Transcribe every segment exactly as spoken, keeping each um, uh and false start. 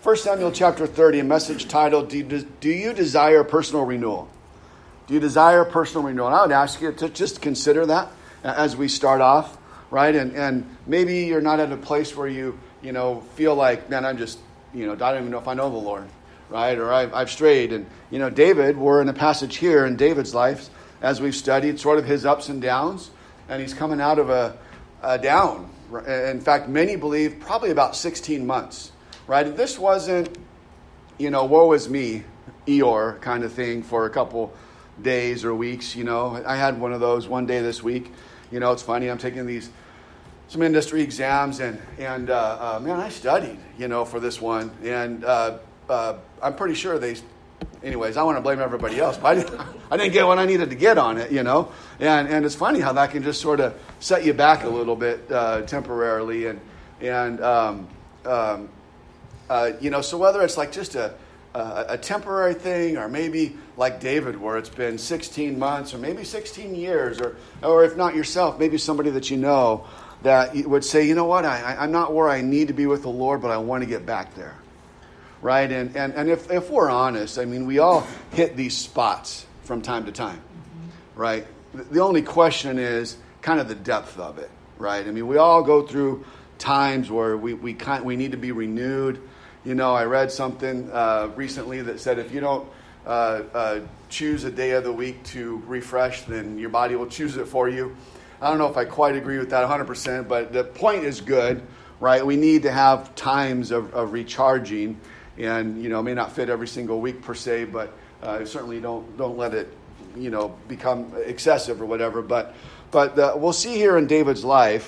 First Samuel chapter thirty, a message titled, Do you, do you desire personal renewal? Do you desire personal renewal? And I would ask you to just consider that as we start off, right? And and maybe you're not at a place where you, you know, feel like, man, I'm just, you know, I don't even know if I know the Lord, right? Or I've, I've strayed. And, you know, David, we're in a passage here in David's life, as we've studied, sort of his ups and downs. And he's coming out of a, a down. In fact, many believe probably about sixteen months. Right? This wasn't, you know, woe is me, Eeyore kind of thing for a couple days or weeks, you know. I had one of those one day this week. You know, it's funny, I'm taking these, some industry exams, and, and uh, uh, man, I studied, you know, for this one. And uh, uh, I'm pretty sure they, anyways, I want to blame everybody else, but I didn't, I didn't get what I needed to get on it, you know. And and it's funny how that can just sort of set you back a little bit uh, temporarily. And, and um, um Uh, you know, so whether it's like just a, a a temporary thing, or maybe like David, where it's been sixteen months, or maybe sixteen years, or or if not yourself, maybe somebody that you know that would say, you know what, I, I'm not where I need to be with the Lord, but I want to get back there, right? And and and if if we're honest, I mean, we all hit these spots from time to time, right? The only question is kind of the depth of it, right? I mean, we all go through times where we we kind we need to be renewed. You know, I read something uh, recently that said if you don't uh, uh, choose a day of the week to refresh, then your body will choose it for you. I don't know if I quite agree with that one hundred percent, but the point is good, right? We need to have times of, of recharging, and, you know, it may not fit every single week per se, but uh, certainly don't don't let it, you know, become excessive or whatever. But, but the, we'll see here in David's life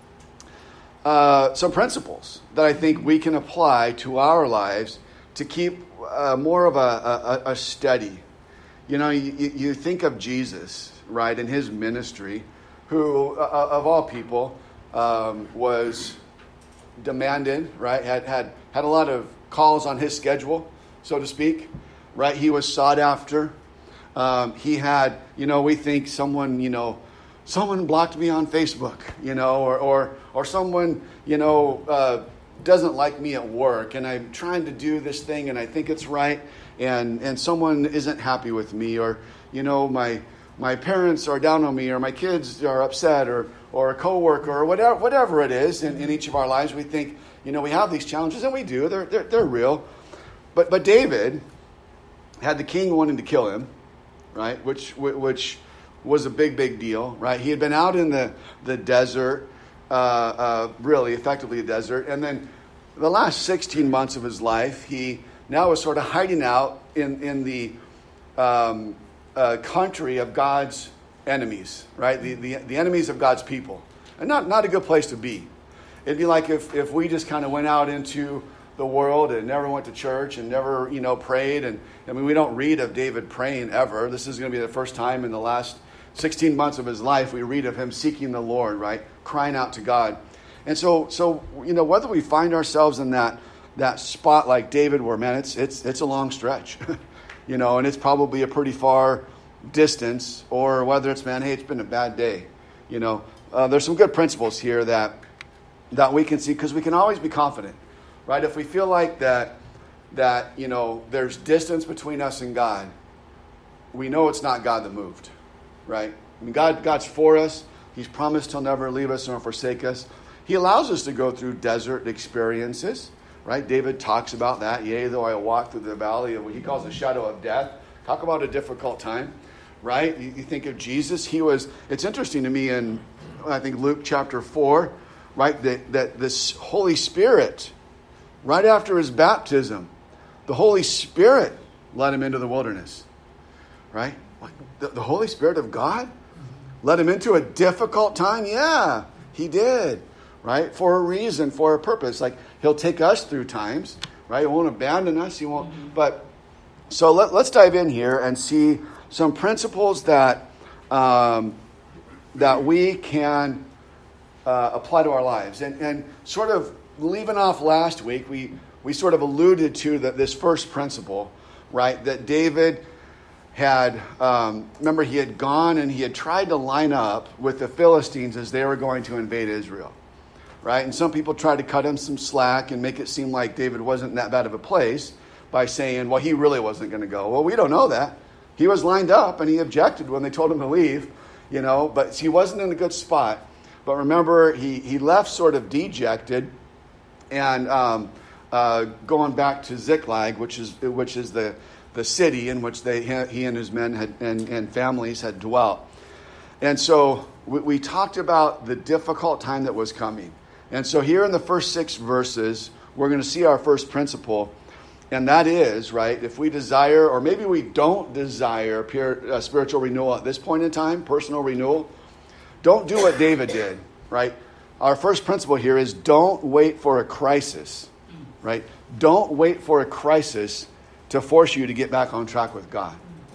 Uh, some principles that I think we can apply to our lives to keep uh, more of a, a, a steady. You know, you, you think of Jesus, right, in his ministry, who, uh, of all people, um, was demanded, right, had, had, had a lot of calls on his schedule, so to speak, right? He was sought after. Um, he had, you know, we think someone, you know, someone blocked me on Facebook, you know, or or, or someone, you know, uh, doesn't like me at work, and I'm trying to do this thing, and I think it's right, and and someone isn't happy with me, or, you know, my my parents are down on me, or my kids are upset, or or a coworker, or whatever whatever it is in, in each of our lives. We think, you know, we have these challenges, and we do. They're they're, they're real. But but David had the king wanting to kill him, right? Which which. was a big, big deal, right? He had been out in the, the desert, uh, uh, really effectively a desert. And then the last sixteen months of his life, he now was sort of hiding out in, in the um, uh, country of God's enemies, right? The, the the enemies of God's people. And not, not a good place to be. It'd be like if, if we just kind of went out into the world and never went to church and never, you know, prayed. And I mean, we don't read of David praying ever. This is going to be the first time in the last sixteen months of his life we read of him seeking the Lord, right? Crying out to God. And so, so you know, whether we find ourselves in that that spot like David where, man, it's it's it's a long stretch, you know, and it's probably a pretty far distance, or whether it's, man, hey, it's been a bad day, you know. Uh, there's some good principles here that that we can see, because we can always be confident, right? If we feel like that, that, you know, there's distance between us and God, we know it's not God that moved. Right? I mean, God, God's for us. He's promised he'll never leave us nor forsake us. He allows us to go through desert experiences, right? David talks about that. Yea, though I walk through the valley of what he calls the shadow of death. Talk about a difficult time, right? You, you think of Jesus. He was, it's interesting to me in, I think, Luke chapter four, right? That, that this Holy Spirit, right after his baptism, the Holy Spirit led him into the wilderness, right? The, the Holy Spirit of God led him into a difficult time? Yeah, he did, right? For a reason, for a purpose. Like, he'll take us through times, right? He won't abandon us. He won't. Mm-hmm. But so let, let's dive in here and see some principles that um, that we can uh, apply to our lives. And, and sort of leaving off last week, we, we sort of alluded to that this first principle, right? That David had, um, remember, he had gone and he had tried to line up with the Philistines as they were going to invade Israel, right? And some people tried to cut him some slack and make it seem like David wasn't in that bad of a place by saying, well, he really wasn't going to go. Well, we don't know that. He was lined up and he objected when they told him to leave, you know, but he wasn't in a good spot. But remember, he, he left sort of dejected and um, uh, going back to Ziklag, which is which is the, the city in which they he and his men had and, and families had dwelt. And so we, we talked about the difficult time that was coming. And so here in the first six verses, we're going to see our first principle. And that is, right, if we desire, or maybe we don't desire pure, uh, spiritual renewal at this point in time, personal renewal, don't do what David did, right? Our first principle here is don't wait for a crisis, right? Don't wait for a crisis to force you to get back on track with God.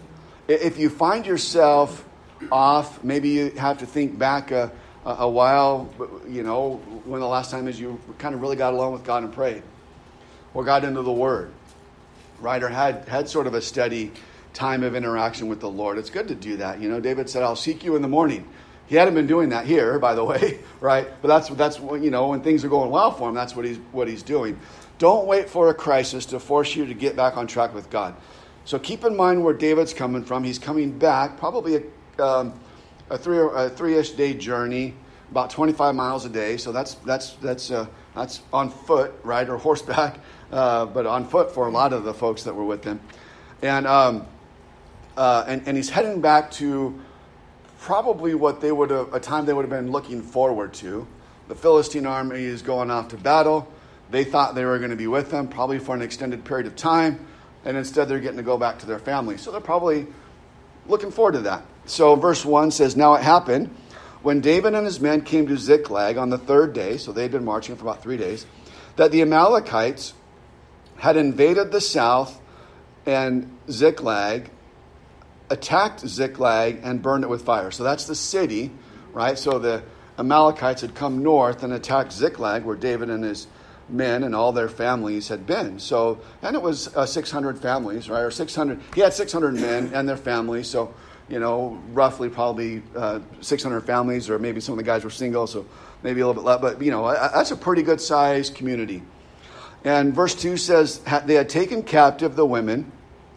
If you find yourself off, maybe you have to think back a, a, a while, you know, when the last time is you kind of really got alone with God and prayed, or got into the Word, right, or had, had sort of a steady time of interaction with the Lord. It's good to do that. You know, David said, I'll seek you in the morning. He hadn't been doing that here, by the way, right? But that's, that's you know, when things are going well for him, that's what he's, what he's doing. Don't wait for a crisis to force you to get back on track with God. So keep in mind where David's coming from. He's coming back, probably a, um, a three a three-ish day journey, about twenty-five miles a day. So that's that's that's uh, that's on foot, right, or horseback, uh, but on foot for a lot of the folks that were with him, and um, uh, and and he's heading back to probably what they would have a time they would have been looking forward to. The Philistine army is going off to battle. They thought they were going to be with them probably for an extended period of time, and instead they're getting to go back to their family. So they're probably looking forward to that. So verse one says, now it happened when David and his men came to Ziklag on the third day, so they'd been marching for about three days, that the Amalekites had invaded the south and Ziklag, attacked Ziklag and burned it with fire. So that's the city, right? So the Amalekites had come north and attacked Ziklag, where David and his men and all their families had been. So, and it was uh, six hundred families, right? Or six hundred, he had six hundred men and their families. So, you know, roughly probably uh, six hundred families, or maybe some of the guys were single, so maybe a little bit less. But, you know, that's a pretty good sized community. And verse two says, they had taken captive the women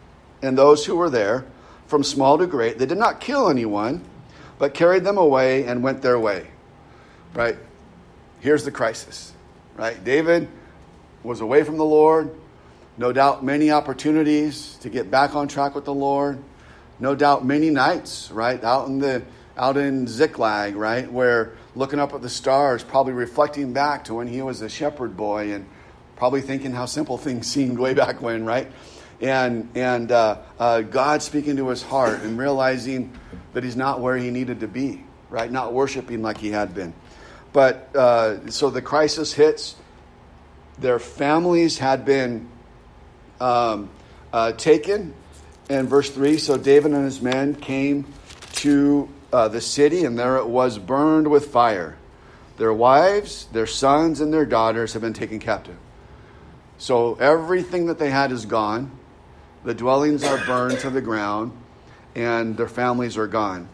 and those who were there from small to great. They did not kill anyone, but carried them away and went their way, right? Here's the crisis. Right, David was away from the Lord. No doubt many opportunities to get back on track with the Lord. No doubt many nights, right, out in the out in Ziklag, right, where looking up at the stars, probably reflecting back to when he was a shepherd boy, and probably thinking how simple things seemed way back when, right, and and uh, uh, God speaking to his heart and realizing that he's not where he needed to be, right, not worshiping like he had been. But uh, so the crisis hits. Their families had been um, uh, taken. In verse three, so David and his men came to uh, the city, and there it was burned with fire. Their wives, their sons, and their daughters have been taken captive. So everything that they had is gone. The dwellings are burned to the ground, and their families are gone.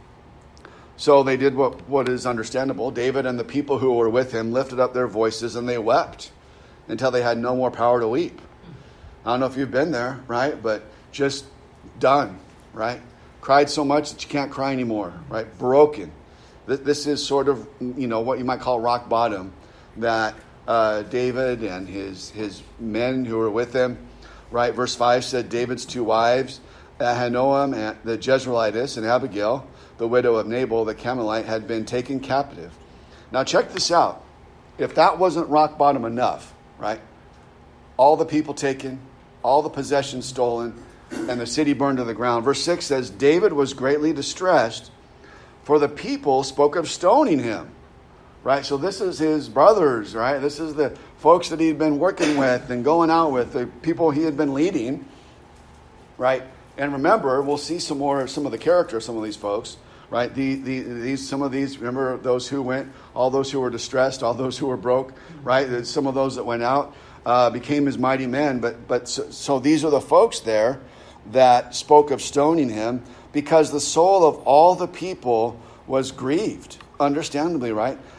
So they did what, what is understandable. David and the people who were with him lifted up their voices and they wept until they had no more power to weep. I don't know if you've been there, right? But just done, right? Cried so much that you can't cry anymore, right? Broken. This is sort of, you know, what you might call rock bottom, that uh, David and his, his men who were with him, right? Verse five said David's two wives, Ahinoam, and the Jezreelitess, and Abigail, the widow of Nabal, the Carmelite, had been taken captive. Now check this out. If that wasn't rock bottom enough, right? All the people taken, all the possessions stolen, and the city burned to the ground. Verse six says, David was greatly distressed, for the people spoke of stoning him. Right? So this is his brothers, right? This is the folks that he'd been working with and going out with, the people he had been leading, right? And remember, we'll see some more, some of the character of some of these folks. Right, the, the these some of these, remember those who went, all those who were distressed, all those who were broke, right? Some of those that went out uh, became his mighty men. But but so, so these are the folks there that spoke of stoning him, because the soul of all the people was grieved, understandably, right?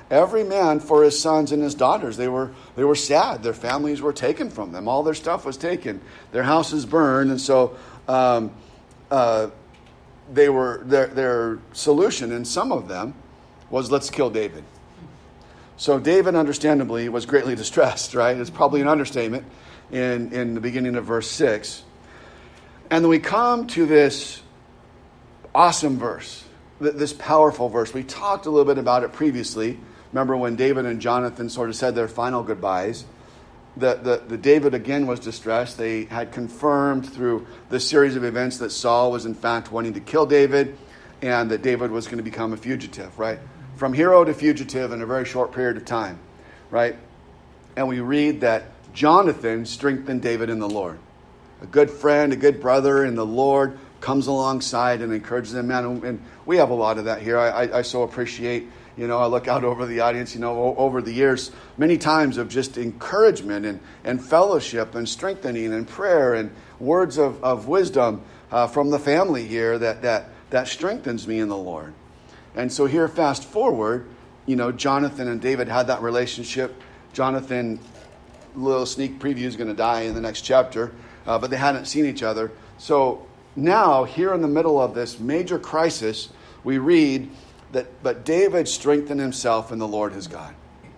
every man for his sons and his daughters. They were they were sad. Their families were taken from them. All their stuff was taken. Their houses burned. And so um, uh, they were their their solution, and some of them was, let's kill David. So David, understandably, was greatly distressed, right? It's probably an understatement in, in the beginning of verse six. And then we come to this awesome verse, this powerful verse. We talked a little bit about it previously. Remember when David and Jonathan sort of said their final goodbyes. The, the, the David again was distressed. They had confirmed through the series of events that Saul was in fact wanting to kill David, and that David was going to become a fugitive, right? From hero to fugitive in a very short period of time, right? And we read that Jonathan strengthened David in the Lord. A good friend, a good brother in the Lord comes alongside and encourages him. Man, and we have a lot of that here. I, I, I so appreciate, you know, I look out over the audience, you know, over the years, many times of just encouragement and, and fellowship and strengthening and prayer and words of, of wisdom uh, from the family here that, that, that strengthens me in the Lord. And so here, fast forward, you know, Jonathan and David had that relationship. Jonathan, little sneak preview, is going to die in the next chapter, uh, but they hadn't seen each other. So now, here in the middle of this major crisis, we read that, but David strengthened himself in the Lord his God.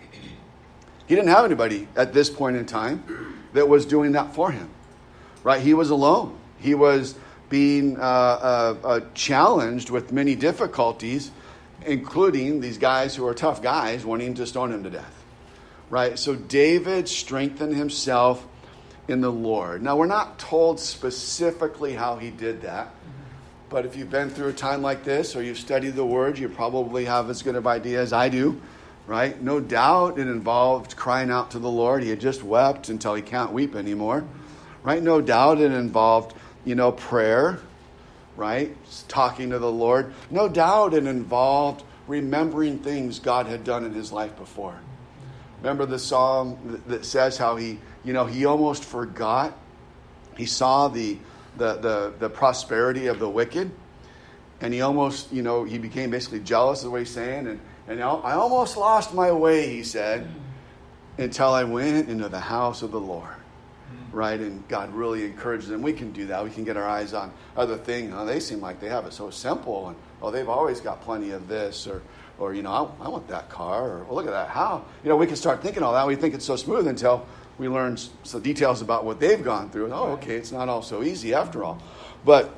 He didn't have anybody at this point in time that was doing that for him, right? He was alone. He was being uh, uh, uh, challenged with many difficulties, including these guys who are tough guys wanting to stone him to death, right? So David strengthened himself in the Lord. Now, we're not told specifically how he did that, but if you've been through a time like this or you've studied the Word, you probably have as good of idea as I do, right? No doubt it involved crying out to the Lord. He had just wept until he can't weep anymore, right? No doubt it involved, you know, prayer, right? Talking to the Lord. No doubt it involved remembering things God had done in his life before. Remember the psalm that says how he, you know, he almost forgot. He saw the the the, the prosperity of the wicked, and he almost, you know, he became basically jealous of what he's saying. And, and I almost lost my way, he said, until I went into the house of the Lord. Right? And God really encourages them. We can do that. We can get our eyes on other things. Oh, they seem like they have it so simple. And, oh, they've always got plenty of this. Or, or you know, I, I want that car. Or, well, look at that. How? You know, we can start thinking all that. We think it's so smooth until we learn some details about what they've gone through. And, oh, okay, it's not all so easy after all. But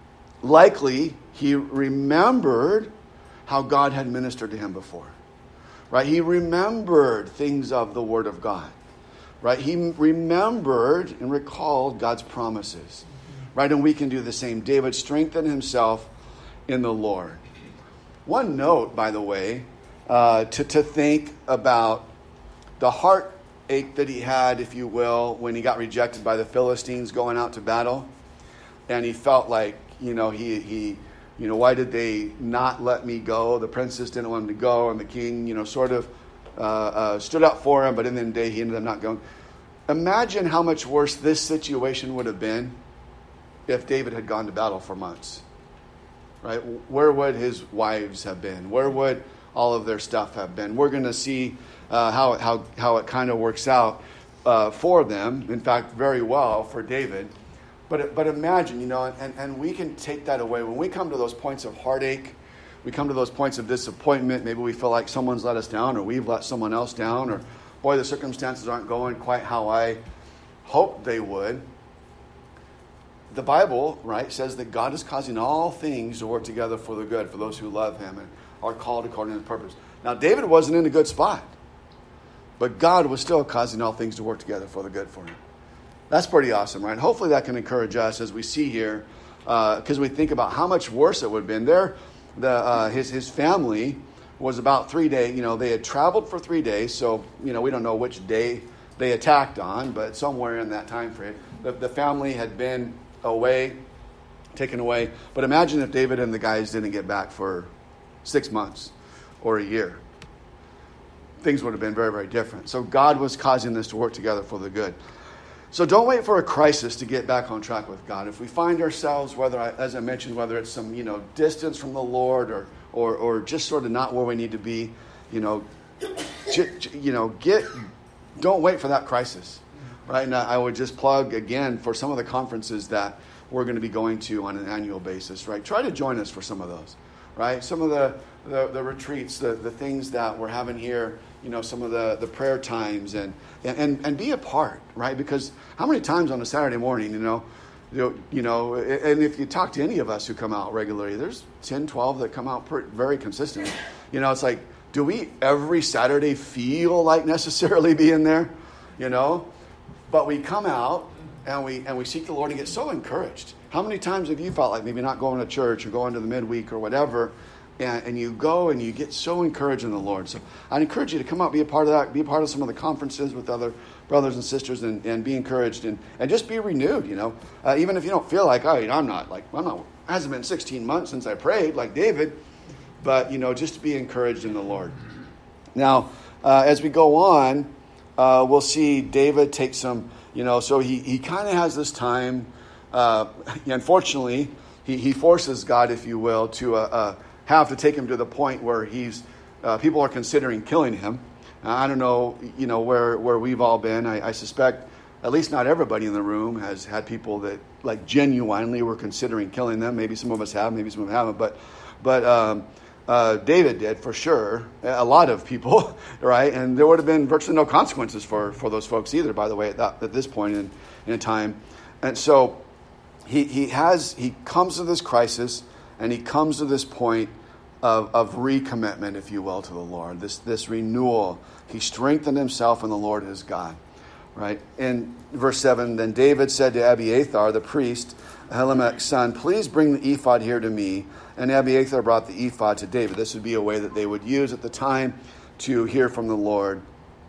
likely he remembered how God had ministered to him before. Right? He remembered things of the Word of God. Right? He remembered and recalled God's promises. Right? And we can do the same. David strengthened himself in the Lord. One note, by the way, uh, to, to think about the heartache that he had, if you will, when he got rejected by the Philistines going out to battle. And he felt like, you know, he, he you know, why did they not let me go? The princess didn't want him to go, and the king, you know, sort of Uh, uh, stood up for him, but in the end of the day, he ended up not going. Imagine how much worse this situation would have been if David had gone to battle for months. Right? Where would his wives have been? Where would all of their stuff have been? We're going to see uh, how, how, how it kind of works out uh, for them. In fact, very well for David. But, but imagine, you know, and, and we can take that away. When we come to those points of heartache, we come to those points of disappointment. Maybe we feel like someone's let us down, or we've let someone else down, or, boy, the circumstances aren't going quite how I hoped they would. The Bible, right, says that God is causing all things to work together for the good, for those who love him and are called according to his purpose. Now, David wasn't in a good spot, but God was still causing all things to work together for the good for him. That's pretty awesome, right? Hopefully that can encourage us as we see here, because uh, we think about how much worse it would have been. There, The, uh, his his family was about three days. You know, they had traveled for three days. So, you know, we don't know which day they attacked on, but somewhere in that time frame, the, the family had been away, taken away. But imagine if David and the guys didn't get back for six months or a year. Things would have been very, very different. So God was causing this to work together for the good. So don't wait for a crisis to get back on track with God. If we find ourselves, whether, as I mentioned, whether it's some, you know, distance from the Lord or, or, or just sort of not where we need to be, you know, you know, get, don't wait for that crisis, right? And I would just plug again for some of the conferences that we're going to be going to on an annual basis, right? Try to join us for some of those, right? Some of the, the, the retreats, the, the things that we're having here, you know, some of the, the prayer times, and, and, and be a part, right? Because how many times on a Saturday morning, you know, you, you know, and if you talk to any of us who come out regularly, there's ten, twelve that come out pretty, very consistently. You know, it's like, do we every Saturday feel like necessarily being there? You know, but we come out and we and we seek the Lord and get so encouraged. How many times have you felt like maybe not going to church or going to the midweek or whatever, and, and you go and you get so encouraged in the Lord? So I'd encourage you to come out, be a part of that, be a part of some of the conferences with other brothers and sisters, and, and be encouraged and, and just be renewed, you know. Uh, even if you don't feel like, oh, you know, I'm not, like, I'm not, it hasn't been sixteen months since I prayed like David, but, you know, just to be encouraged in the Lord. Now, uh, as we go on, uh, we'll see David take some, you know, so he, he kind of has this time, uh, unfortunately, he, he forces God, if you will, to uh, uh, have to take him to the point where he's, uh, people are considering killing him. I don't know, you know, where, where we've all been. I, I suspect at least not everybody in the room has had people that, like, genuinely were considering killing them. Maybe some of us have, maybe some of us haven't. But, but um, uh, David did, for sure. A lot of people, right? And there would have been virtually no consequences for, for those folks either, by the way, at, that, at this point in, in time. And so he, he has, he comes to this crisis, and he comes to this point Of, of recommitment, if you will, to the Lord. This this renewal. He strengthened himself in the Lord his God. Right? In verse seven, then David said to Abiathar, the priest, Ahimelech's son, please bring the ephod here to me. And Abiathar brought the ephod to David. This would be a way that they would use at the time to hear from the Lord.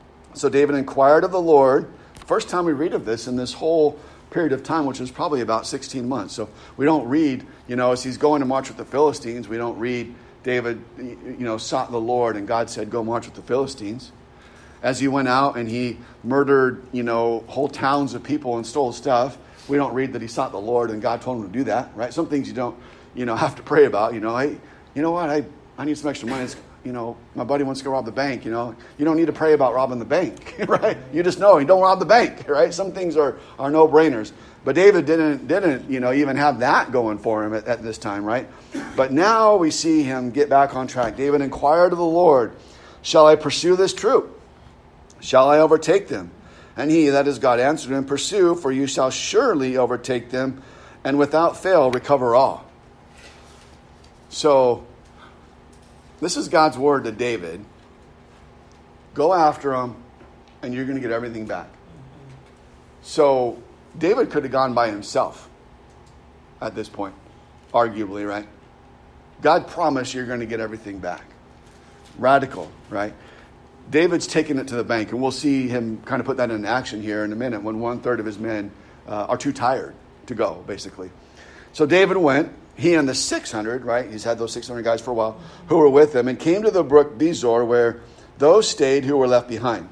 So David inquired of the Lord. First time we read of this in this whole period of time, which is probably about sixteen months. So we don't read, you know, as he's going to march with the Philistines, we don't read David, you know, sought the Lord and God said, go march with the Philistines. As he went out and he murdered, you know, whole towns of people and stole stuff, we don't read that he sought the Lord and God told him to do that, right? Some things you don't, you know, have to pray about, you know. Hey, you know what, I, I need some extra money. It's, you know, my buddy wants to go rob the bank, you know. You don't need to pray about robbing the bank, right? You just know you don't rob the bank, right? Some things are, are no-brainers. But David didn't, didn't, you know, even have that going for him at, at this time, right? But now we see him get back on track. David inquired of the Lord, shall I pursue this troop? Shall I overtake them? And he, that is God, answered him, pursue, for you shall surely overtake them, and without fail recover all. So, this is God's word to David. Go after them, and you're going to get everything back. So, David could have gone by himself at this point, arguably, right? God promised you're going to get everything back. Radical, right? David's taking it to the bank, and we'll see him kind of put that in action here in a minute when one-third of his men uh, are too tired to go, basically. So David went, he and the six hundred, right? He's had those six hundred guys for a while, who were with him, and came to the brook Bezor, where those stayed who were left behind.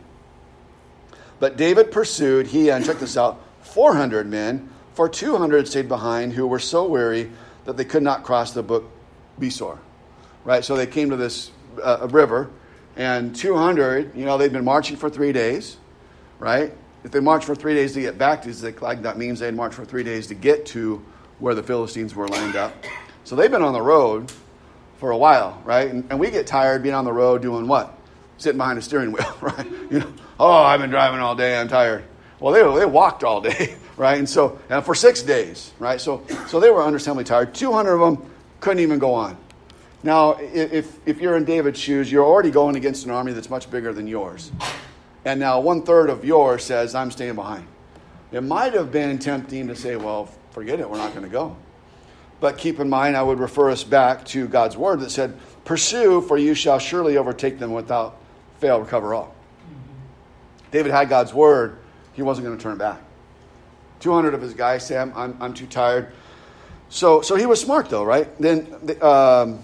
But David pursued, he and, check this out, four hundred men, for two hundred stayed behind, who were so weary that they could not cross the brook Bezor. Right? So they came to this uh, river, and two hundred, you know, they'd been marching for three days, right? If they marched for three days to get back to Ziklag, that means they'd marched for three days to get to where the Philistines were lined up. So they've been on the road for a while, right? And, and we get tired being on the road doing what? Sitting behind a steering wheel, right? You know, oh, I've been driving all day, I'm tired. Well, they they walked all day, right? And so, and for six days, right? So, so they were understandably tired. two hundred of them couldn't even go on. Now, if if you're in David's shoes, you're already going against an army that's much bigger than yours. And now one third of yours says, I'm staying behind. It might have been tempting to say, well, forget it, we're not going to go. But keep in mind, I would refer us back to God's word that said, pursue, for you shall surely overtake them without fail, recover all. Mm-hmm. David had God's word. He wasn't going to turn back. two hundred of his guys say, I'm, I'm, I'm too tired. So so he was smart, though, right? Then, um,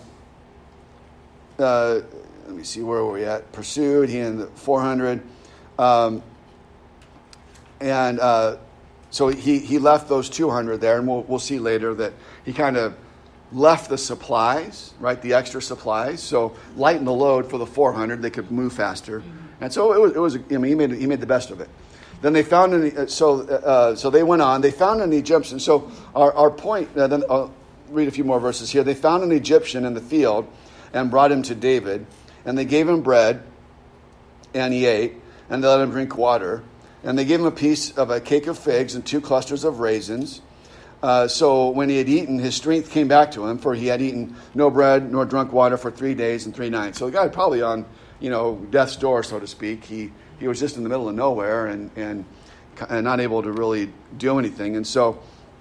uh, let me see, where were we at? Pursued, he and the four hundred. Um, and uh, so he, he left those two hundred there, and we'll, we'll see later that he kind of left the supplies, right, the extra supplies, so lighten the load for the four hundred. They could move faster. And so it was, it was I mean, he made, he made the best of it. Then they found, an, so uh, so they went on. They found an Egyptian. So our, our point, uh, then I'll read a few more verses here. They found an Egyptian in the field and brought him to David. And they gave him bread, and he ate, and they let him drink water. And they gave him a piece of a cake of figs and two clusters of raisins. Uh, so when he had eaten, his strength came back to him, for he had eaten no bread nor drunk water for three days and three nights. So the guy probably on, you know, death's door, so to speak. He he was just in the middle of nowhere and and, and not able to really do anything. And so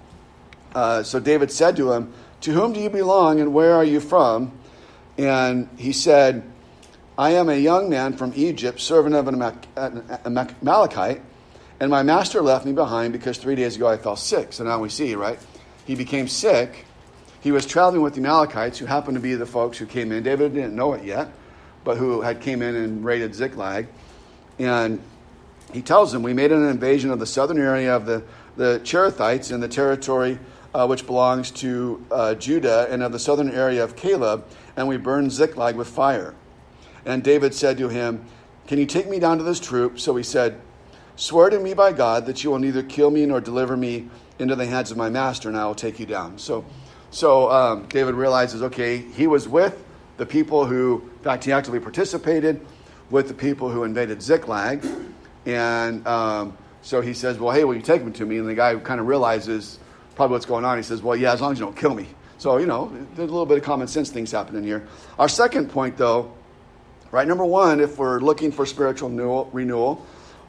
uh, so David said to him, "To whom do you belong, and where are you from?" And he said, "I am a young man from Egypt, servant of an Amalekite, and my master left me behind because three days ago I fell sick." So now we see, right? He became sick. He was traveling with the Amalekites, who happened to be the folks who came in. David didn't know it yet, but who had came in and raided Ziklag. And he tells them, "We made an invasion of the southern area of the, the Cherethites in the territory uh, which belongs to uh, Judah, and of the southern area of Caleb, and we burned Ziklag with fire." And David said to him, "Can you take me down to this troop?" So he said, "Swear to me by God that you will neither kill me nor deliver me into the hands of my master, and I will take you down." So so um, David realizes, okay, he was with the people who, in fact, he actively participated with the people who invaded Ziklag. And um, so he says, "Well, hey, will you take me to me?" And the guy kind of realizes probably what's going on. He says, "Well, yeah, as long as you don't kill me." So, you know, there's a little bit of common sense things happening here. Our second point, though, right, number one, if we're looking for spiritual renewal, renewal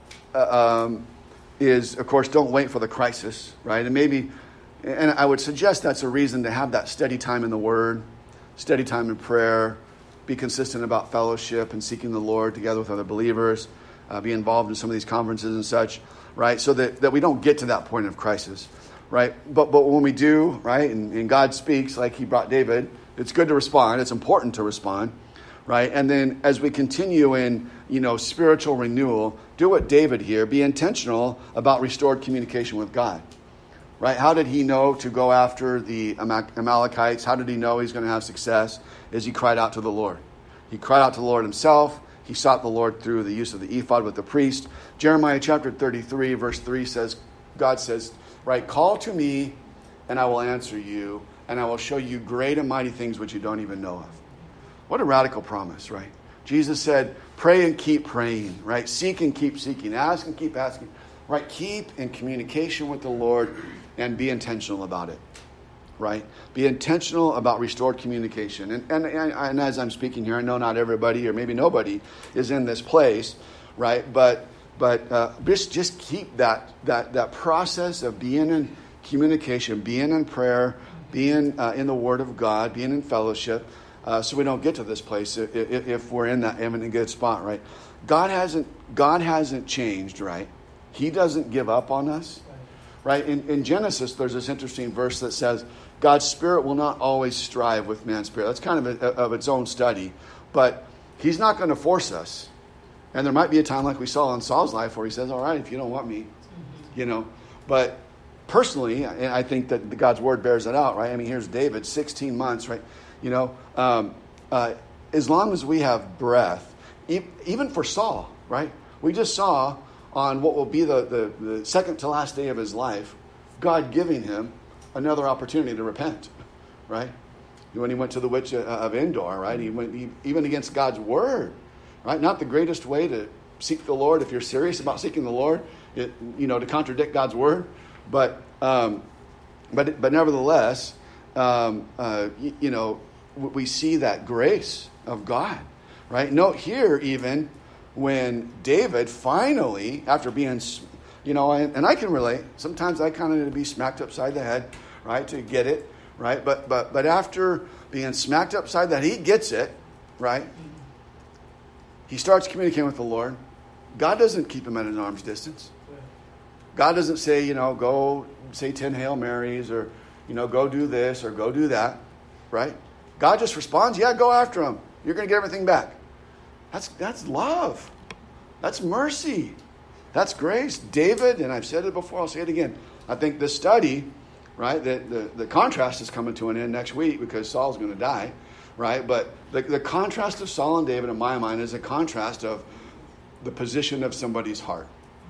uh, um, is, of course, don't wait for the crisis, right? And maybe, and I would suggest that's a reason to have that steady time in the Word, steady time in prayer, be consistent about fellowship and seeking the Lord together with other believers, uh, be involved in some of these conferences and such, right? So that, that we don't get to that point of crisis, right? But but when we do, right, and, and God speaks like he brought David, it's good to respond. It's important to respond. Right, and then as we continue in, you know, spiritual renewal, do what David here, be intentional about restored communication with God. Right? How did he know to go after the Amalekites? How did he know he's going to have success? As he cried out to the Lord. He cried out to the Lord himself. He sought the Lord through the use of the ephod with the priest. Jeremiah chapter thirty-three, verse three says, God says, right, "Call to me, and I will answer you, and I will show you great and mighty things which you don't even know of." What a radical promise, right? Jesus said, pray and keep praying, right? Seek and keep seeking. Ask and keep asking, right? Keep in communication with the Lord and be intentional about it, right? Be intentional about restored communication. And, and, and as I'm speaking here, I know not everybody or maybe nobody is in this place, right? But but uh, just, just keep that, that, that process of being in communication, being in prayer, being uh, in the Word of God, being in fellowship, Uh, so we don't get to this place if, if, if we're in that in a good spot, right? God hasn't God hasn't changed, right? He doesn't give up on us, right? In, in Genesis, there's this interesting verse that says, God's Spirit will not always strive with man's spirit. That's kind of a, of its own study, but He's not going to force us. And there might be a time like we saw in Saul's life where he says, "All right, if you don't want me, you know." But personally, and I think that God's Word bears it out, right? I mean, here's David, sixteen months, right? You know, um, uh, as long as we have breath, e- even for Saul, right? We just saw on what will be the, the, the second to last day of his life, God giving him another opportunity to repent, right? When he went to the witch of Endor, right? He went he, even against God's word, right? Not the greatest way to seek the Lord if you're serious about seeking the Lord, it, you know, to contradict God's word, but um, but but nevertheless, um, uh, you, you know. We see that grace of God, right? Note here even when David finally, after being, you know, and, and I can relate. Sometimes I kind of need to be smacked upside the head, right, to get it, right? But but but after being smacked upside the head, he gets it, right? He starts communicating with the Lord. God doesn't keep him at an arm's distance. God doesn't say, you know, go say ten Hail Marys or, you know, go do this or go do that, right? God just responds, yeah, go after him. You're going to get everything back. That's that's love. That's mercy. That's grace. David, and I've said it before, I'll say it again. I think this study right? The, the, the contrast is coming to an end next week because Saul's going to die, right? But the, the contrast of Saul and David, in my mind, is a contrast of the position of somebody's heart.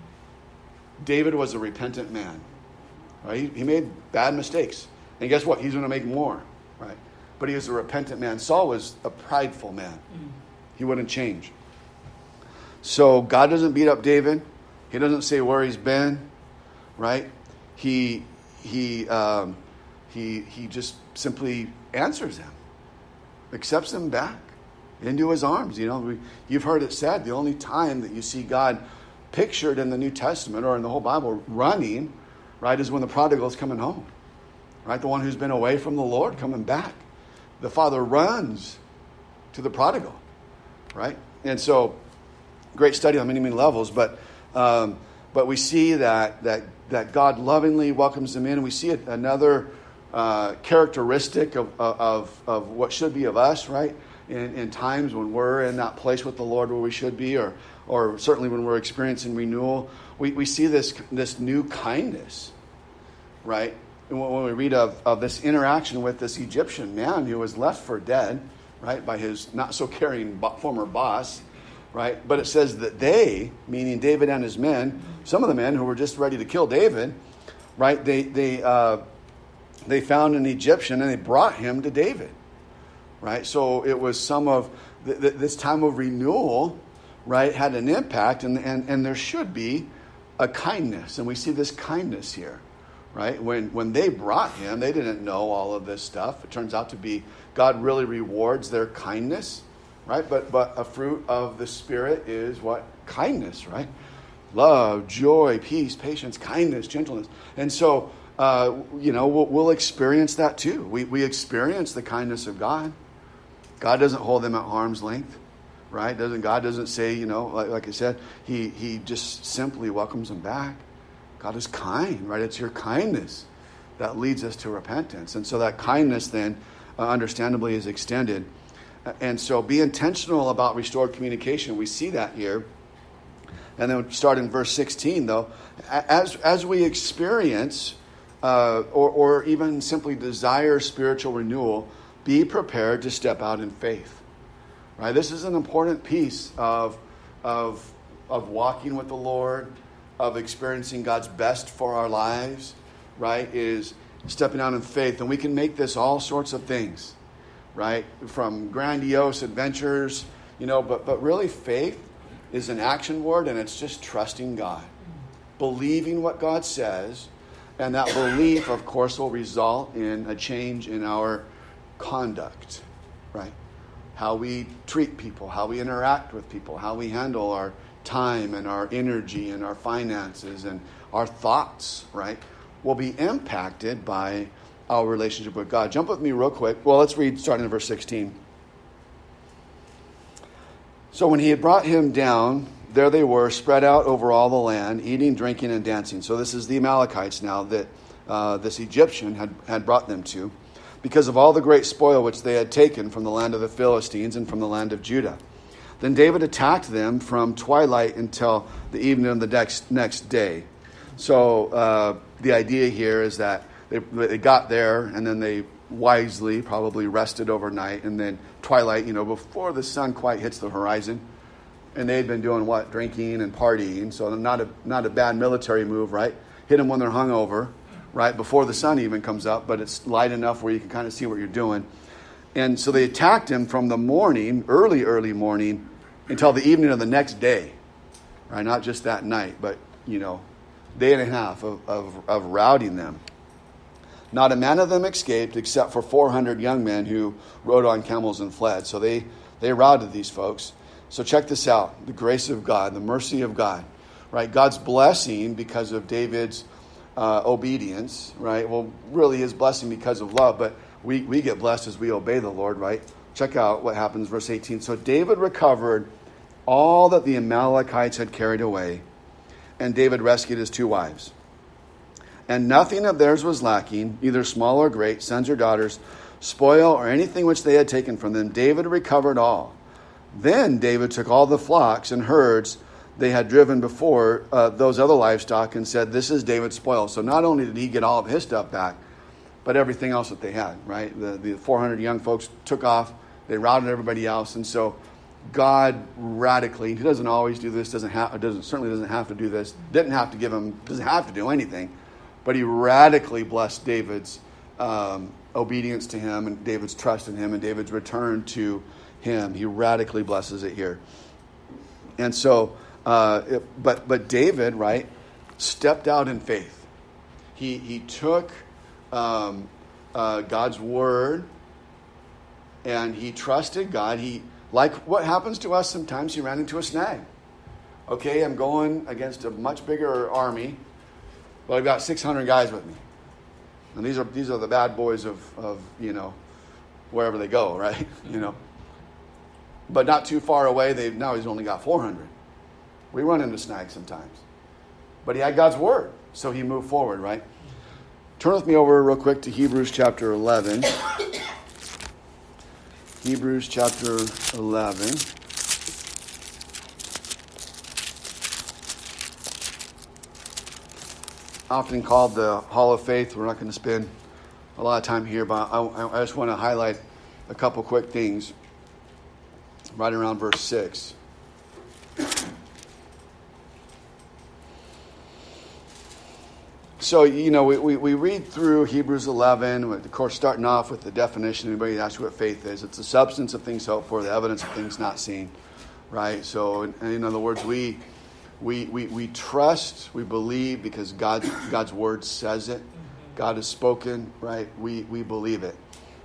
David was a repentant man, right? He, he made bad mistakes. And guess what? He's going to make more, right? But he was a repentant man. Saul was a prideful man. He wouldn't change. So God doesn't beat up David. He doesn't say where he's been, right? He he um, he he just simply answers him, accepts him back into his arms. You know, we, you've heard it said, the only time that you see God pictured in the New Testament or in the whole Bible running, right, is when the prodigal is coming home, right? The one who's been away from the Lord coming back. The father runs to the prodigal, right? And so, great study on many, many levels, but um, but we see that that that God lovingly welcomes them in. And we see another uh, characteristic of, of of what should be of us, right? In, in times when we're in that place with the Lord where we should be, or or certainly when we're experiencing renewal, we, we see this this new kindness, right? And when we read of, of this interaction with this Egyptian man who was left for dead, right, by his not so caring former boss, right? But it says that they, meaning David and his men, some of the men who were just ready to kill David, right? They they uh, they found an Egyptian and they brought him to David, right? So it was some of th- th- this time of renewal, right, had an impact, and and and there should be a kindness, and we see this kindness here. Right? When when they brought him, they didn't know all of this stuff. It turns out to be God really rewards their kindness, right? But but a fruit of the Spirit is what? Kindness, right? Love, joy, peace, patience, kindness, gentleness. And so, uh, you know, we'll, we'll experience that too. We we experience the kindness of God. God doesn't hold them at arm's length, right? Doesn't God doesn't say, you know, like, like I said, he he just simply welcomes them back. God is kind, right? It's your kindness that leads us to repentance. And so that kindness then, uh, understandably, is extended. And so be intentional about restored communication. We see that here. And then start in verse sixteen, though. As, as we experience uh, or, or even simply desire spiritual renewal, be prepared to step out in faith. Right? This is an important piece of, of, of walking with the Lord, of experiencing God's best for our lives, right, is stepping out in faith. And we can make this all sorts of things, right, from grandiose adventures, you know, but, but really faith is an action word, and it's just trusting God, believing what God says, and that belief, of course, will result in a change in our conduct, right, how we treat people, how we interact with people, how we handle our time and our energy and our finances and our thoughts, right, will be impacted by our relationship with God. Jump with me real quick. Well, let's read starting in verse sixteen. So when he had brought him down, there they were, spread out over all the land, eating, drinking, and dancing. So this is the Amalekites now that uh, this Egyptian had, had brought them to, because of all the great spoil which they had taken from the land of the Philistines and from the land of Judah. Then David attacked them from twilight until the evening of the next, next day. So uh, the idea here is that they, they got there and then they wisely probably rested overnight, and then twilight, you know, before the sun quite hits the horizon. And they had been doing what? Drinking and partying. So not a, not a bad military move, right? Hit them when they're hungover, right? Before the sun even comes up, but it's light enough where you can kind of see what you're doing. And so they attacked him from the morning, early, early morning, until the evening of the next day, right? Not just that night, but, you know, day and a half of, of, of routing them. Not a man of them escaped except for four hundred young men who rode on camels and fled. So they, they routed these folks. So check this out. The grace of God, the mercy of God, right? God's blessing because of David's uh, obedience, right? Well, really his blessing because of love, but we, we get blessed as we obey the Lord, right? Check out what happens, verse eighteen. So David recovered all that the Amalekites had carried away, and David rescued his two wives. And nothing of theirs was lacking, either small or great, sons or daughters, spoil or anything which they had taken from them. David recovered all. Then David took all the flocks and herds they had driven before uh, those other livestock and said, this is David's spoil. So not only did he get all of his stuff back, but everything else that they had, right? The, the four hundred young folks took off. They routed everybody else. And so God radically, he doesn't always do this, doesn't have, doesn't certainly doesn't have to do this, didn't have to give him, doesn't have to do anything, but he radically blessed David's um, obedience to him and David's trust in him and David's return to him. He radically blesses it here. And so, uh, it, but but David, right, stepped out in faith. He he took um, uh, God's word and he trusted God. He Like what happens to us sometimes, he ran into a snag. Okay, I'm going against a much bigger army, but I've got six hundred guys with me. And these are these are the bad boys of, of you know, wherever they go, right? You know. But not too far away, they now he's only got four hundred. We run into snags sometimes. But he had God's word, so he moved forward, right? Turn with me over real quick to Hebrews chapter eleven. Hebrews chapter eleven. Often called the Hall of Faith. We're not going to spend a lot of time here, but I, I just want to highlight a couple quick things right around verse six. So, you know, we, we, we read through Hebrews eleven, of course, starting off with the definition. Anybody asks what faith is? It's the substance of things hoped for, the evidence of things not seen, right? So, in, in other words, we we we we trust, we believe because God God's word says it. God has spoken, right? We we believe it.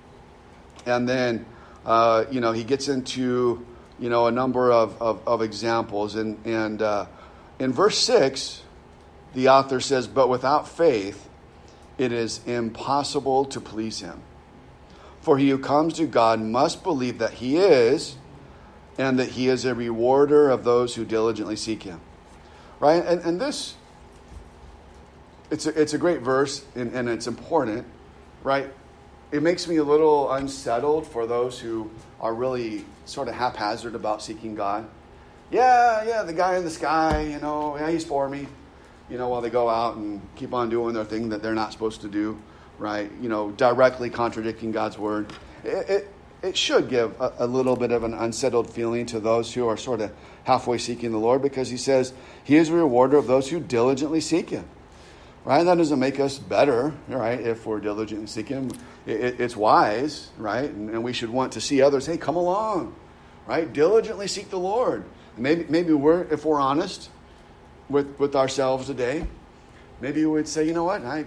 And then, uh, you know, he gets into, you know, a number of, of, of examples. And, and uh, in verse six, the author says, but without faith, it is impossible to please him. For he who comes to God must believe that he is, and that he is a rewarder of those who diligently seek him. Right? And, and this, it's a, it's a great verse, and, and it's important, right? It makes me a little unsettled for those who are really sort of haphazard about seeking God. Yeah, yeah, the guy in the sky, you know, yeah, he's for me. You know, while they go out and keep on doing their thing that they're not supposed to do, right? You know, directly contradicting God's word. It it, it should give a, a little bit of an unsettled feeling to those who are sort of halfway seeking the Lord, because he says he is a rewarder of those who diligently seek him, right? That doesn't make us better, right? If we're diligently seeking him, it, it, it's wise, right? And, and we should want to see others, hey, come along, right? Diligently seek the Lord. And maybe maybe we're, if we're honest with with ourselves today, maybe we would say, you know what, I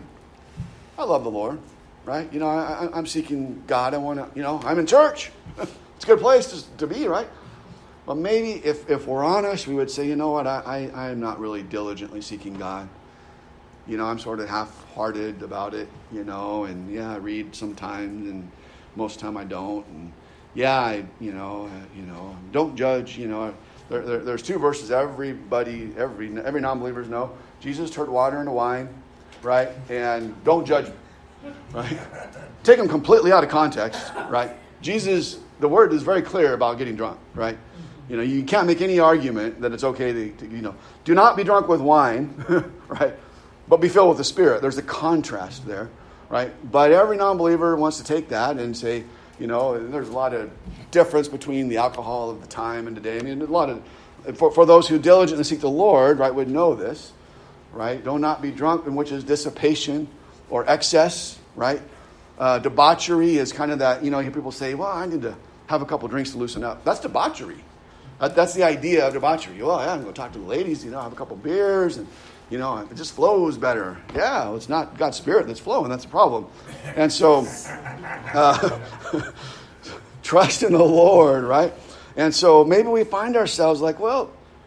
I love the Lord, right? You know, I, I'm seeking God. I want to, you know, I'm in church. It's a good place to, to be, right? But maybe if, if we're honest, we would say, you know what, I, I, I am not really diligently seeking God. You know, I'm sort of half-hearted about it, you know, and yeah, I read sometimes, and most of the time I don't. And yeah, I, you know, uh, you know, don't judge, you know. There, there, there's two verses everybody, every every non-believers know. Jesus turned water into wine, right? And don't judge me, right? Take them completely out of context, right? Jesus, the word is very clear about getting drunk, right? You know, you can't make any argument that it's okay to, to you know, do not be drunk with wine, right? But be filled with the Spirit. There's a contrast there, right? But every non-believer wants to take that and say, you know, there's a lot of difference between the alcohol of the time and today. I mean, a lot of, for, for those who diligently seek the Lord, right, would know this, right? Do not be drunk, in which is dissipation or excess, right? Uh, debauchery is kind of that, you know, you hear people say, well, I need to have a couple drinks to loosen up. That's debauchery. That, that's the idea of debauchery. Well, yeah, I'm going to talk to the ladies, you know, have a couple beers, and, you know, it just flows better. Yeah, well, it's not God's Spirit that's flowing. That's the problem. And so, uh, trust in the Lord, right? And so maybe we find ourselves like, well,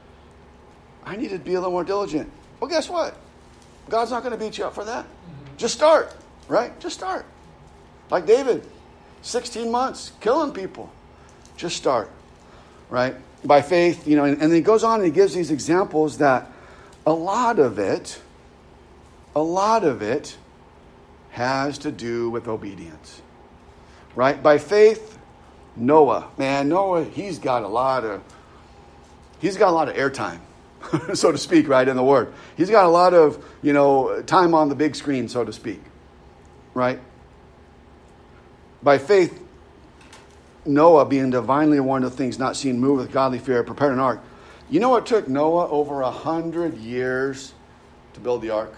I need to be a little more diligent. Well, guess what? God's not going to beat you up for that. Just start, right? Just start. Like David, sixteen months, killing people. Just start, right? By faith, you know, and, and then he goes on and he gives these examples that a lot of it, a lot of it has to do with obedience, right? By faith, Noah, man, Noah, he's got a lot of, he's got a lot of airtime, so to speak, right, in the Word. He's got a lot of, you know, time on the big screen, so to speak, right? By faith, Noah, being divinely warned of things not seen, moved with godly fear, prepared an ark. You know it took Noah over a hundred years to build the ark?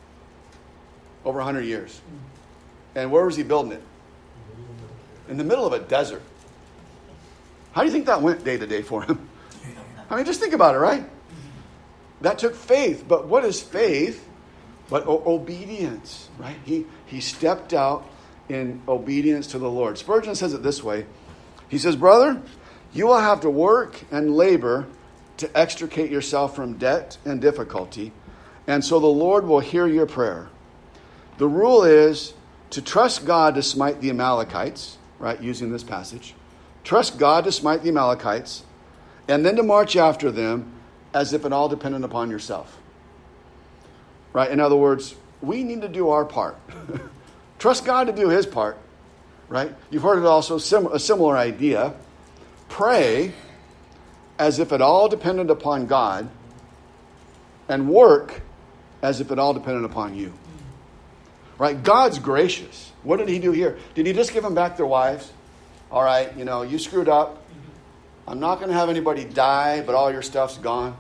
Over a hundred years. And where was he building it? In the middle of a desert. How do you think that went day to day for him? I mean, just think about it, right? That took faith. But what is faith? But o- obedience, right? He, he stepped out in obedience to the Lord. Spurgeon says it this way. He says, brother, you will have to work and labor to extricate yourself from debt and difficulty, and so the Lord will hear your prayer. The rule is to trust God to smite the Amalekites, right, using this passage. Trust God to smite the Amalekites, and then to march after them as if it all depended upon yourself. Right? In other words, we need to do our part. Trust God to do his part. Right? You've heard it also, sim- a similar idea. Pray as if it all depended upon God, and work as if it all depended upon you. Right? God's gracious. What did he do here? Did he just give them back their wives? All right, you know, you screwed up. I'm not going to have anybody die, but all your stuff's gone.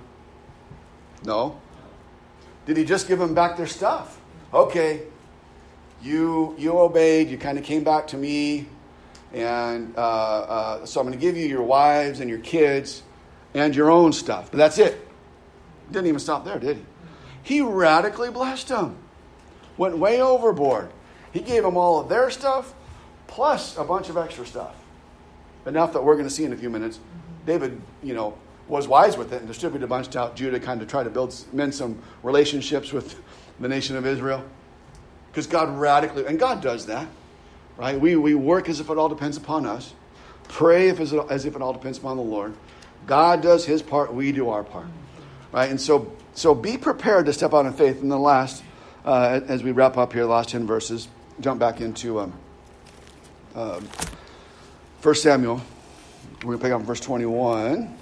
No. Did he just give them back their stuff? Okay, you you obeyed. You kind of came back to me, and uh, uh, so I'm going to give you your wives and your kids and your own stuff. But that's it. Didn't even stop there, did he? He radically blessed them. Went way overboard. He gave them all of their stuff, plus a bunch of extra stuff. Enough that we're going to see in a few minutes. David, you know, was wise with it and distributed a bunch out Judah, kind of try to build mend some relationships with the nation of Israel. Because God radically, and God does that, right? We we work as if it all depends upon us. Pray if as, as if it all depends upon the Lord. God does his part, we do our part. Right? And so so be prepared to step out in faith. And the last, uh, as we wrap up here, the last ten verses, jump back into um, uh, First Samuel. We're going to pick up verse twenty-one.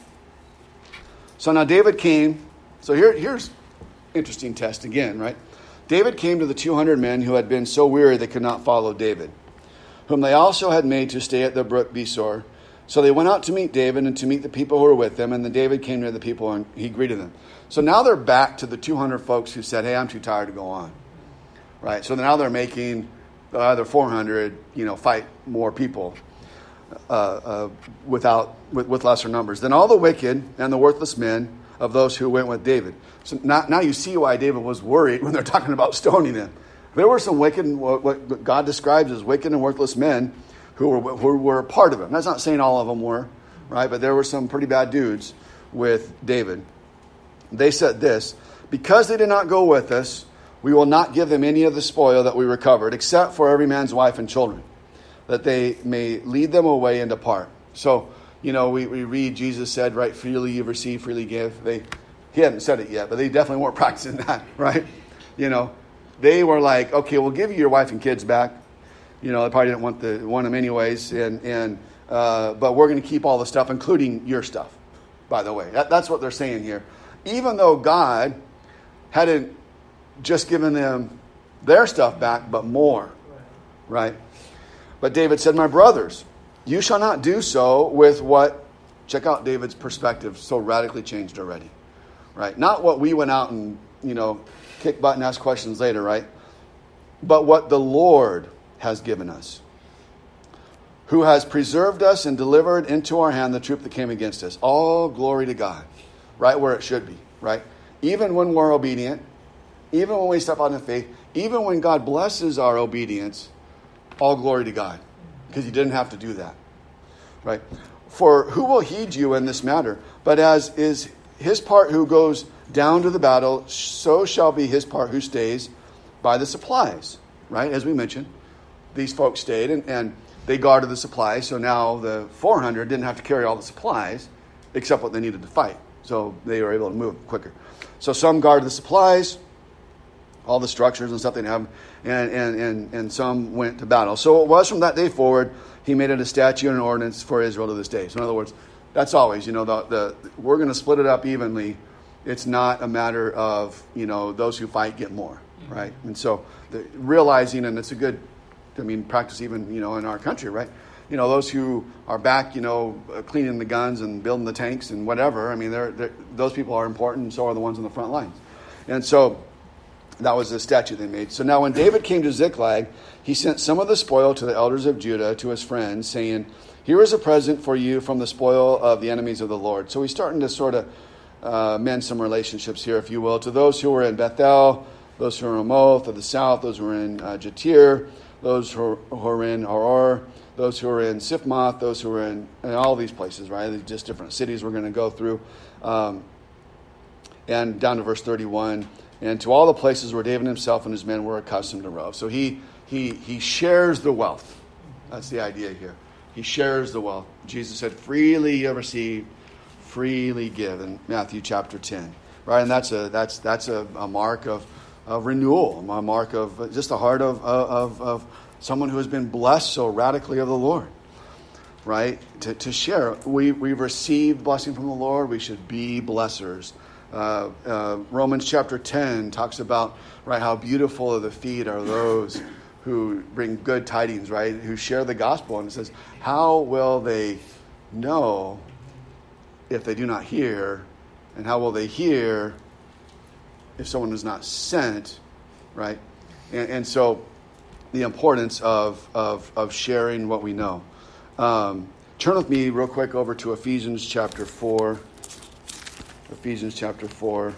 So now David came. So here, here's interesting test again, right? David came to the two hundred men who had been so weary they could not follow David, whom they also had made to stay at the brook Besor. So they went out to meet David and to meet the people who were with them. And then David came near the people and he greeted them. So now they're back to the two hundred folks who said, hey, I'm too tired to go on. Right? So now they're making the other four hundred, you know, fight more people. Uh, uh, without with, with lesser numbers than all the wicked and the worthless men of those who went with David. So now, now you see why David was worried when they're talking about stoning him. There were some wicked, what God describes as wicked and worthless men who were who were part of him. That's not saying all of them were, right? But there were some pretty bad dudes with David. They said this, because they did not go with us, we will not give them any of the spoil that we recovered, except for every man's wife and children, that they may lead them away and depart. So, you know, we, we read Jesus said, right, freely you receive, freely give. They, he hadn't said it yet, but they definitely weren't practicing that, right? You know, they were like, okay, we'll give you your wife and kids back. You know, they probably didn't want the want them anyways, and and uh, but we're going to keep all the stuff, including your stuff. By the way, that, that's what they're saying here. Even though God hadn't just given them their stuff back, but more, right? But David said, my brothers, you shall not do so with what, check out David's perspective, so radically changed already, right? Not what we went out and, you know, kick butt and ask questions later, right? But what the Lord has given us, who has preserved us and delivered into our hand the troop that came against us. All glory to God, right where it should be, right? Even when we're obedient, even when we step out in faith, even when God blesses our obedience, all glory to God, because he didn't have to do that, right? For who will heed you in this matter? But as is his part who goes down to the battle, so shall be his part who stays by the supplies, right? As we mentioned, these folks stayed and, and they guarded the supplies. So now the four hundred didn't have to carry all the supplies except what they needed to fight. So they were able to move quicker. So some guarded the supplies, all the structures and stuff they have, and, and, and, and some went to battle. So it was from that day forward, he made it a statute and an ordinance for Israel to this day. So in other words, that's always, you know, the, the we're going to split it up evenly. It's not a matter of, you know, those who fight get more, right? And so the, realizing, and it's a good I mean, practice even, you know, in our country, right? You know, those who are back, you know, cleaning the guns and building the tanks and whatever. I mean, they're, they're, those people are important, and so are the ones on the front lines. And so that was the statue they made. So now when David came to Ziklag, he sent some of the spoil to the elders of Judah, to his friends, saying, here is a present for you from the spoil of the enemies of the Lord. So he's starting to sort of uh, mend some relationships here, if you will, to those who were in Bethel, those who were in Ramoth of the south, those who were in uh, Jatir, those who were in Auror, those who were in Siphmoth, those who were in, in all these places, right? These just different cities we're going to go through. Um, and down to verse thirty-one, and to all the places where David himself and his men were accustomed to rove. So he he he shares the wealth. That's the idea here. He shares the wealth. Jesus said, freely you have received, freely give, in Matthew chapter ten. Right? And that's a that's that's a, a mark of, of renewal, a mark of just the heart of, of, of someone who has been blessed so radically of the Lord. Right? To, to share. We, we've received blessing from the Lord. We should be blessers. Uh, uh, Romans chapter ten talks about, right, how beautiful are the feet are those who bring good tidings, right, who share the gospel. And it says, how will they know if they do not hear? And how will they hear if someone is not sent, right? And, and so the importance of, of, of sharing what we know. Um, turn with me real quick over to Ephesians chapter four. Ephesians chapter four.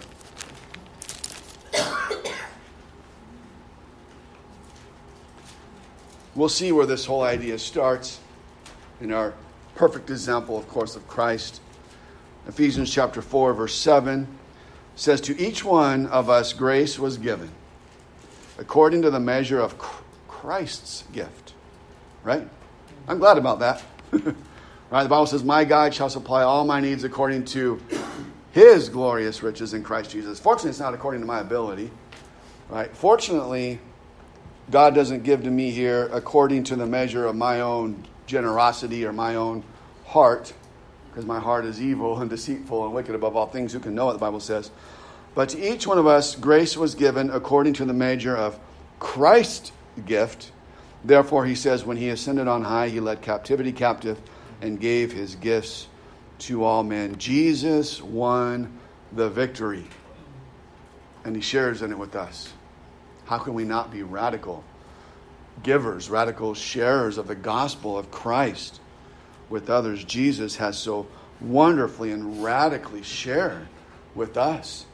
We'll see where this whole idea starts in our perfect example, of course, of Christ. Ephesians chapter four, verse seven says, to each one of us grace was given according to the measure of Christ's gift. Right? I'm glad about that. Right? The Bible says, my God shall supply all my needs according to his glorious riches in Christ Jesus. Fortunately, it's not according to my ability. Right? Fortunately, God doesn't give to me here according to the measure of my own generosity or my own heart, because my heart is evil and deceitful and wicked above all things. Who can know it, the Bible says. But to each one of us, grace was given according to the measure of Christ's gift. Therefore, he says, when he ascended on high, he led captivity captive and gave his gifts to all men. Jesus won the victory, and he shares in it with us. How can we not be radical givers, radical sharers of the gospel of Christ with others? Jesus has so wonderfully and radically shared with us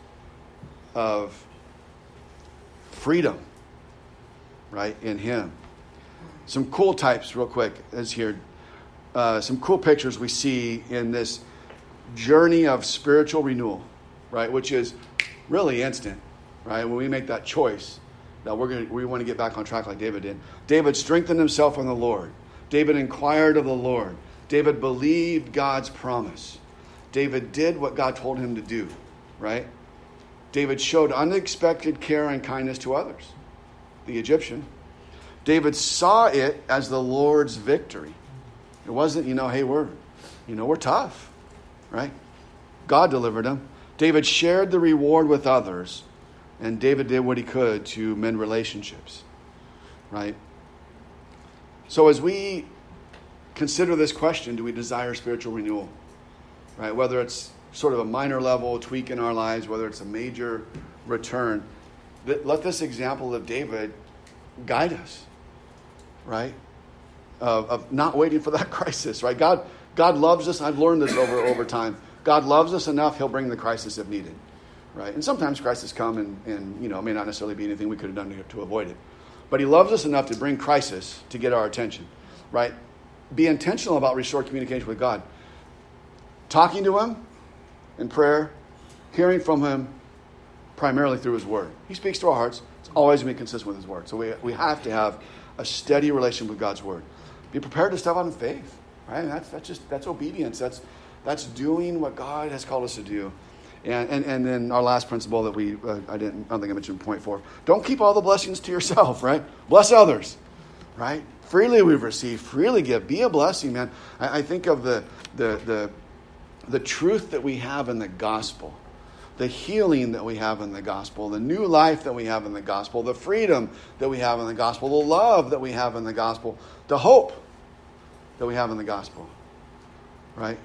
of freedom, right, in him. Some cool types, real quick, is here. Uh, some cool pictures we see in this journey of spiritual renewal, right, which is really instant, right, when we make that choice. Now we're going to, we want to get back on track like David did. David strengthened himself in the Lord. David inquired of the Lord. David believed God's promise. David did what God told him to do, right? David showed unexpected care and kindness to others, the Egyptian. David saw it as the Lord's victory. It wasn't, you know, hey, we're, you know, we're tough, right? God delivered him. David shared the reward with others. And David did what he could to mend relationships, right? So as we consider this question, do we desire spiritual renewal, right? Whether it's sort of a minor level tweak in our lives, whether it's a major return, let this example of David guide us, right? Of, of not waiting for that crisis, right? God, God loves us. I've learned this over, over time. God loves us enough, he'll bring the crisis if needed. Right? And sometimes crises come and, and, you know, it may not necessarily be anything we could have done to, to avoid it. But he loves us enough to bring crisis to get our attention. Right? Be intentional about restored communication with God. Talking to him in prayer, hearing from him primarily through his word. He speaks to our hearts. It's always going to be consistent with his word. So we, we have to have a steady relationship with God's word. Be prepared to step out in faith. Right? And that's, that's just, that's obedience. That's, that's doing what God has called us to do. And, and and then our last principle that we, uh, I didn't, I don't think I mentioned point four. Don't keep all the blessings to yourself, right? Bless others, right? Freely we've received, freely give. Be a blessing, man. I, I think of the, the, the, the truth that we have in the gospel, the healing that we have in the gospel, the new life that we have in the gospel, the freedom that we have in the gospel, the love that we have in the gospel, the hope that we have in the gospel, right?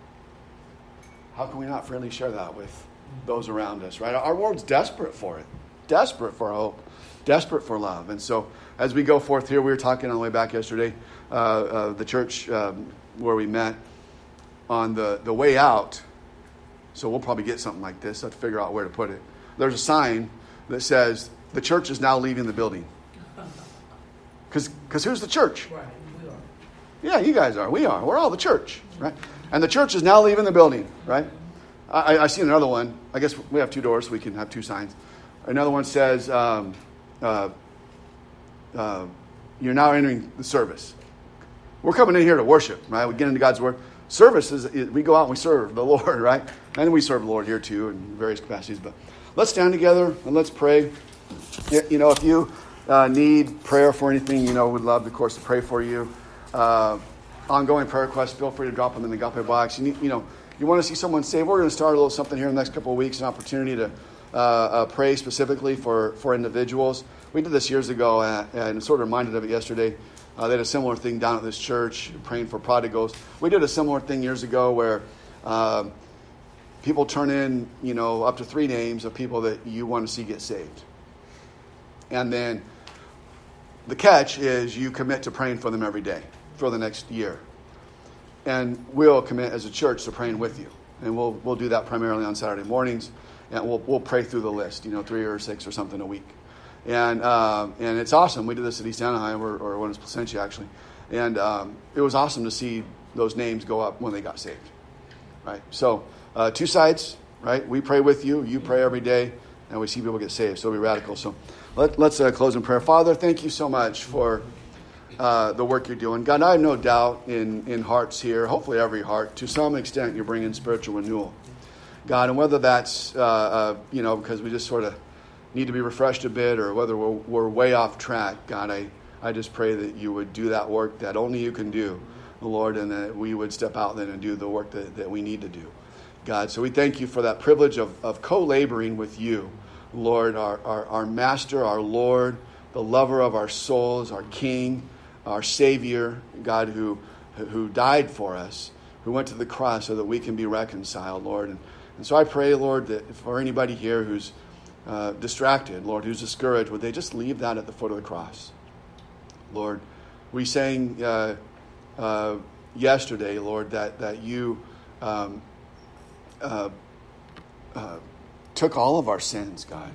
How can we not freely share that with those around us, right? Our world's desperate for it, desperate for hope, desperate for love. And so as we go forth here, we were talking on the way back yesterday, uh, uh, the church um, where we met, on the, the way out. So we'll probably get something like this. I have to figure out where to put it. There's a sign that says, the church is now leaving the building. Because who's the church? Right, we are. Yeah, you guys are. We are. We're all the church, right? And the church is now leaving the building, right? I, I see another one. I guess we have two doors, so we can have two signs. Another one says, um, uh, uh, you're now entering the service. We're coming in here to worship, right? We get into God's word. Service is, is we go out and we serve the Lord, right? And we serve the Lord here too in various capacities. But let's stand together and let's pray. You know, if you uh, need prayer for anything, you know, we'd love, of course, to pray for you. Uh, ongoing prayer requests, feel free to drop them in the Agape box. You, need, you know, you want to see someone saved, we're going to start a little something here in the next couple of weeks, an opportunity to uh, uh, pray specifically for, for individuals. We did this years ago and, and sort of reminded of it yesterday. Uh, they had a similar thing down at this church, praying for prodigals. We did a similar thing years ago where uh, people turn in, you know, up to three names of people that you want to see get saved. And then the catch is you commit to praying for them every day for the next year. And we'll commit as a church to praying with you. And we'll we'll do that primarily on Saturday mornings. And we'll we'll pray through the list, you know, three or six or something a week. And um, and it's awesome. We did this at East Anaheim, or, or when it was Placentia, actually. And um, it was awesome to see those names go up when they got saved. Right? So, uh, two sides, right? We pray with you. You pray every day. And we see people get saved. So it'll be radical. So let, let's uh, close in prayer. Father, thank you so much for uh, the work you're doing. God, I have no doubt in, in hearts here, hopefully every heart, to some extent you're bringing spiritual renewal. God, and whether that's, uh, uh, you know, because we just sort of need to be refreshed a bit, or whether we're, we're way off track, God, I, I just pray that you would do that work that only you can do, Lord, and that we would step out then and do the work that, that we need to do. God, so we thank you for that privilege of, of co-laboring with you, Lord, our, our, our Master, our Lord, the lover of our souls, our King, our Savior, God, who, who died for us, who went to the cross so that we can be reconciled, Lord. And, and so I pray, Lord, that for anybody here who's Uh, distracted, Lord, who's discouraged, would they just leave that at the foot of the cross? Lord, we sang uh, uh, yesterday, Lord, that, that you um, uh, uh, took all of our sins, God.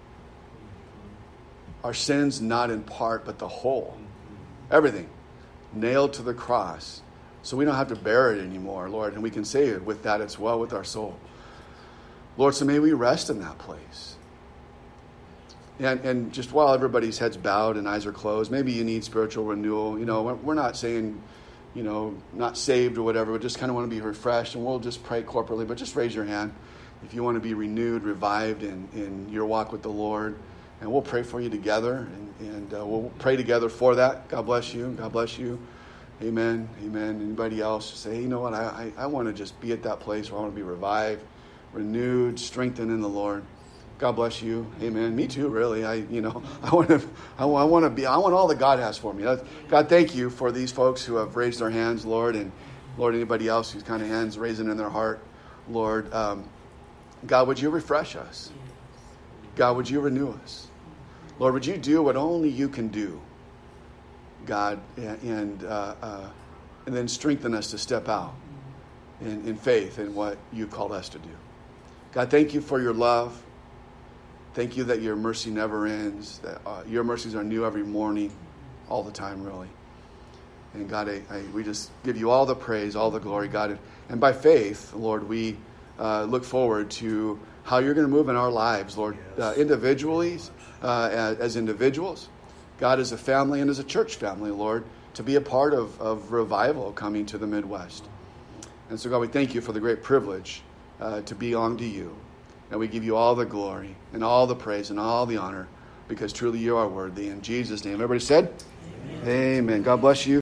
Our sins not in part, but the whole. Everything. Nailed to the cross. So we don't have to bear it anymore, Lord, and we can say it with that as well with our soul. Lord, so may we rest in that place. And, and just while everybody's heads bowed and eyes are closed, maybe you need spiritual renewal. You know, we're not saying, you know, not saved or whatever, but just kind of want to be refreshed. And we'll just pray corporately, but just raise your hand if you want to be renewed, revived in, in your walk with the Lord. And we'll pray for you together, and, and uh, we'll pray together for that. God bless you. God bless you. Amen. Amen. Anybody else say, hey, you know what, I, I, I want to just be at that place where I want to be revived, renewed, strengthened in the Lord. God bless you. Amen. Me too, really. I, you know, I want to, I want to be, I want all that God has for me. God, thank you for these folks who have raised their hands, Lord, and Lord, anybody else who's kind of hands raising in their heart, Lord. Um, God, would you refresh us? God, would you renew us? Lord, would you do what only you can do? God, and uh, uh, and then strengthen us to step out in, in faith in what you called us to do. God, thank you for your love. Thank you that your mercy never ends, that uh, your mercies are new every morning, all the time, really. And God, I, I, we just give you all the praise, all the glory, God. And by faith, Lord, we uh, look forward to how you're going to move in our lives, Lord, uh, individually, uh, as, as individuals, God, as a family and as a church family, Lord, to be a part of, of revival coming to the Midwest. And so, God, we thank you for the great privilege uh, to belong to you. And we give you all the glory and all the praise and all the honor, because truly you are worthy. In Jesus' name, everybody said, amen. Amen. God bless you.